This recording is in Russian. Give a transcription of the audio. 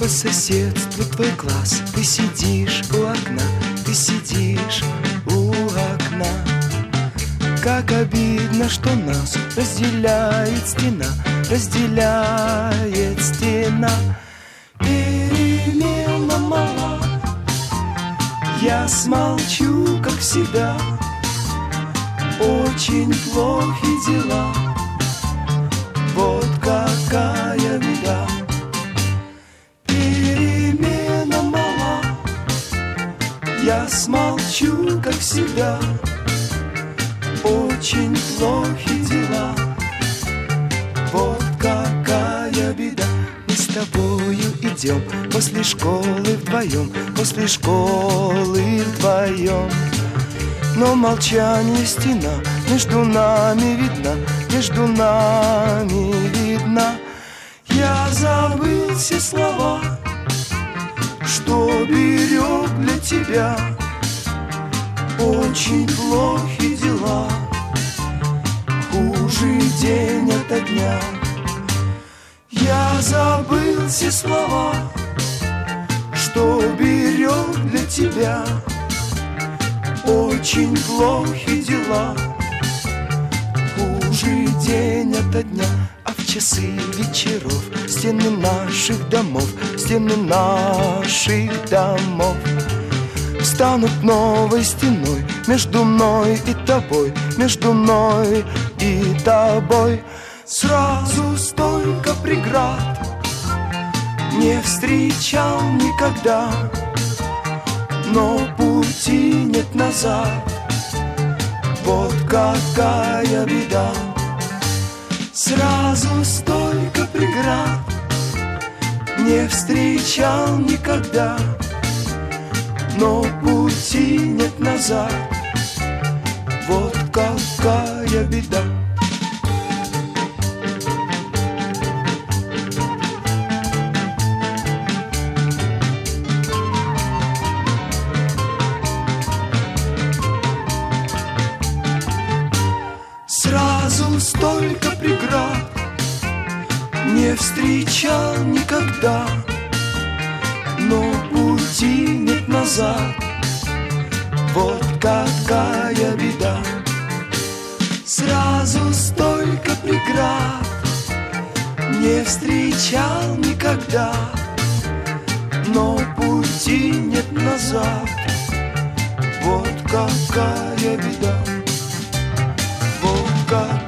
по соседству твой класс. Ты сидишь у окна, ты сидишь у окна. Как обидно, что нас разделяет стена, разделяет стена. Перемена мала, я смолчу, как всегда. Очень плохи дела, вот какая беда. Перемена мала, я смолчу, как всегда. Очень плохи дела, вот какая беда. Мы с тобою идем после школы вдвоем, после школы вдвоем. Но молчание стена между нами видна, между нами видна. Я забыл все слова, что берег для тебя. Очень плохи дела, хуже день ото дня. Я забыл все слова, что берег для тебя. Очень плохи дела, хуже день ото дня. А в часы вечеров стены наших домов, стены наших домов станут новой стеной между мной и тобой, между мной и тобой. Сразу столько преград не встречал никогда, но пути нет назад, вот какая беда. Сразу столько преград не встречал никогда, но пути нет назад, вот какая беда. Сразу столько преград не встречал никогда, но пути нет назад, вот какая беда. Сразу столько преград не встречал никогда, но пути нет назад, вот какая беда. Вот как